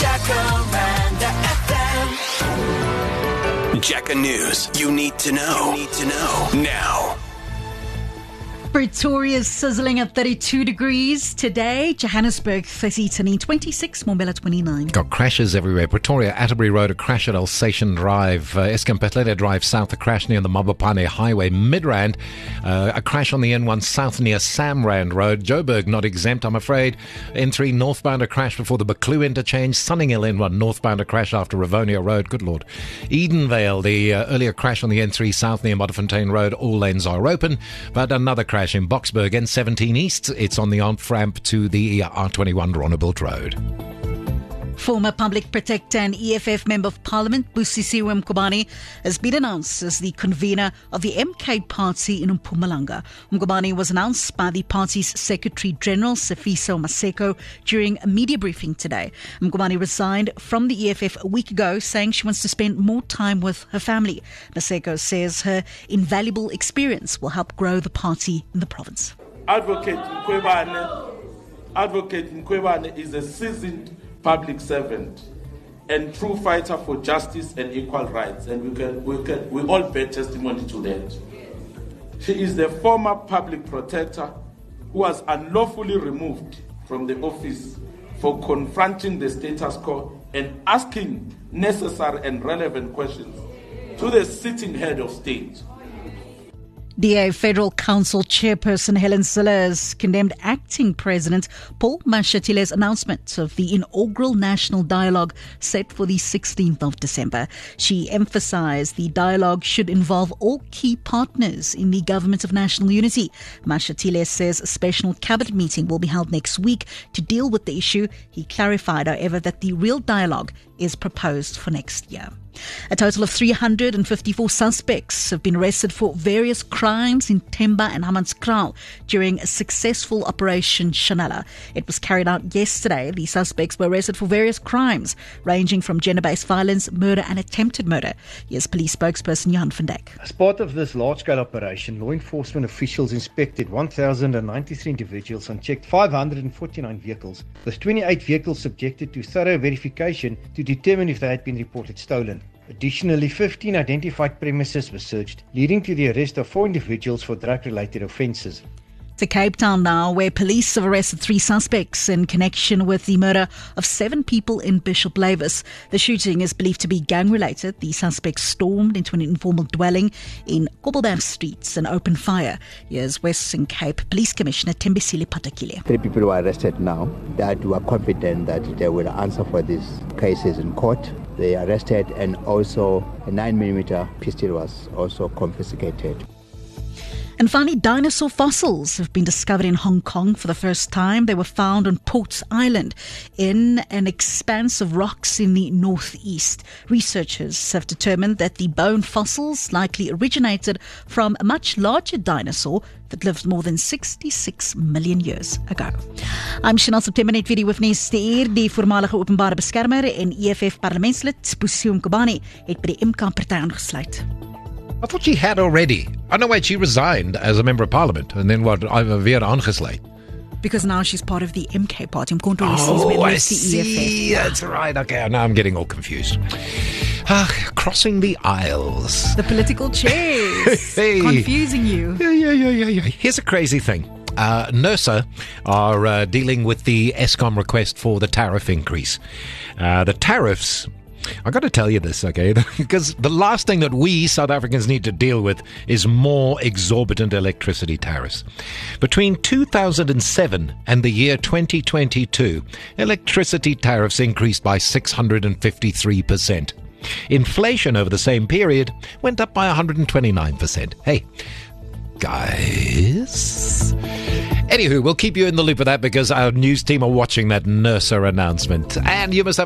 Jacaranda FM. Jaca News. You need to know. Now. Pretoria's sizzling at 32 degrees today. Johannesburg 30, Tanin 26, Mbombela 29. Got crashes everywhere. Pretoria, Atterbury Road, a crash at Alsatian Drive. Eskampetlele Drive South, a crash near the Mabopane Highway. Midrand, a crash on the N1 South near Samrand Road. Joburg not exempt, I'm afraid. N3 northbound, a crash before the Buccleuch interchange. Sunninghill N1 northbound, a crash after Rivonia Road. Good Lord. Edenvale, the earlier crash on the N3 South near Modderfontein Road. All lanes are open, but another crash in Boksburg, N17 East. It's on the off-ramp to the R21 Ronnebilt Road. Former Public Protector and EFF Member of Parliament Busisiwe Mkhwebane has been announced as the convener of the MK Party in Mpumalanga. Mkhwebane was announced by the party's Secretary General, Sifiso Maseko, during a media briefing today. Mkhwebane resigned from the EFF a week ago, saying she wants to spend more time with her family. Maseko says her invaluable experience will help grow the party in the province. Advocate Mkhwebane is a seasoned public servant and true fighter for justice and equal rights, and we all bear testimony to that. She is the former public protector who was unlawfully removed from the office for confronting the status quo and asking necessary and relevant questions to the sitting head of state. DA Federal Council Chairperson Helen Zille has condemned Acting President Paul Mashatile announcement of the inaugural national dialogue set for the 16th of December. She emphasized the dialogue should involve all key partners in the Government of National Unity. Mashatile says a special cabinet meeting will be held next week to deal with the issue. He clarified, however, that the real dialogue is proposed for next year. A total of 354 suspects have been arrested for various crimes in Themba and Hammanskraal during a successful Operation Shanela. It was carried out yesterday. The suspects were arrested for various crimes ranging from gender-based violence, murder and attempted murder. Here's police spokesperson Johan van Dijk. As part of this large-scale operation, law enforcement officials inspected 1,093 individuals and checked 549 vehicles, with 28 vehicles subjected to thorough verification to determine if they had been reported stolen. Additionally, 15 identified premises were searched, leading to the arrest of 4 individuals for drug-related offences. To Cape Town now, where police have arrested 3 suspects in connection with the murder of 7 people in Bishop Lavis. The shooting is believed to be gang-related. The suspects stormed into an informal dwelling in Koppelberg Streets and opened fire. Here's Western Cape Police Commissioner Thembisile Patakile. 3 people were arrested now that were confident that they will answer for these cases in court. They arrested, and also a 9mm pistol was also confiscated. And finally, dinosaur fossils have been discovered in Hong Kong for the first time. They were found on Port Island in an expanse of rocks in the northeast. Researchers have determined that the bone fossils likely originated from a much larger dinosaur that lived more than 66 million years ago. I'm Chanel September net video with Nes te eer. Die voormalige openbare beskermer en EFF parlementslid Busisiwe Mkhwebane het by die MK party aangesluit. I thought she had already. Oh no, wait, she resigned as a member of parliament and then what? I've weer aangesluit. Because now she's part of the MK party. I see. That's right. Okay, now I'm getting all confused. Crossing the aisles. The political chairs. Hey. Confusing you. Yeah. Here's a crazy thing. NERSA are dealing with the Eskom request for the tariff increase. The tariffs... I've got to tell you this, okay, because the last thing that we South Africans need to deal with is more exorbitant electricity tariffs. Between 2007 and the year 2022, electricity tariffs increased by 653%. Inflation over the same period went up by 129%. Hey, guys... Anywho, we'll keep you in the loop of that because our news team are watching that NERSA announcement. And you must have